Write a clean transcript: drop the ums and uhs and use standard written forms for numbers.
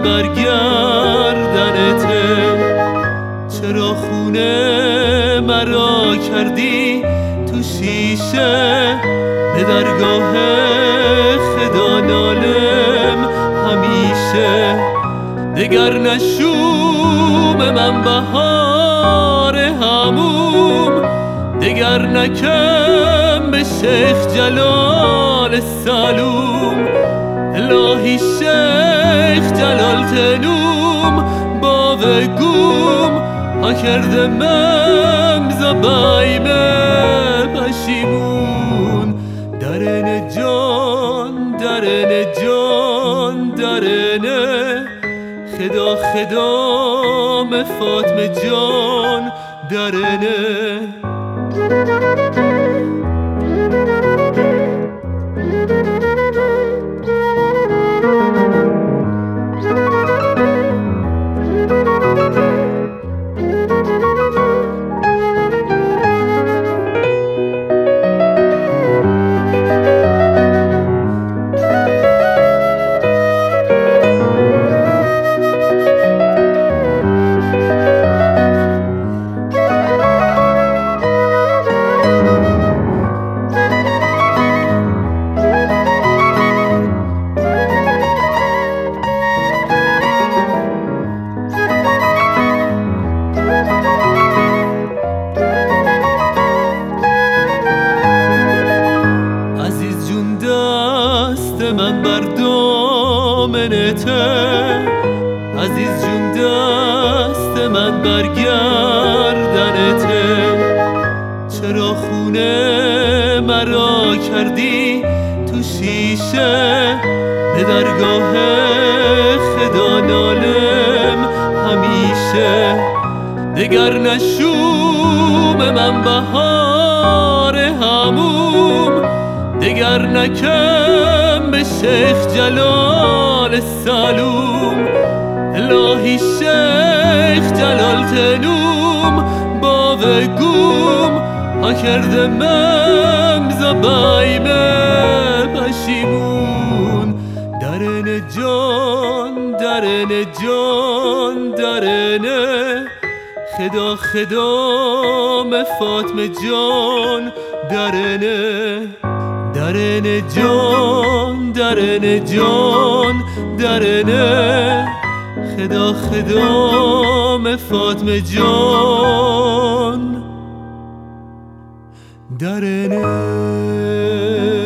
برگردنته. چرا خونه مرا کردی تو شیشه، به درگاه خدا نالم همیشه. دگر نشوم من بهار هموم، دگر نکم به شیخ جلال سلوم. الهی شیخ جلال تنوم با وگوم، ها کردمم زبایمه پشیمون. درن جان درن جان درنه، خدا خدام فاطمه جان درنه. من بر دامنته، عزیز جون دست من برگردنته. چرا خونه مرا کردی تو شیشه، به درگاه خدا نالم همیشه. دگر نشوم من بهار هموم، دگر نکم به شیخ جلال سلوم. الهی شیخ جلال تنوم با وگوم، ها کردمم زبایمه پشیمون. درن جان درن جان درنه، خدا خدام فاطمه جان درنه. درن جان درن جان درنه، خدا خدام فاطمه جان درنه.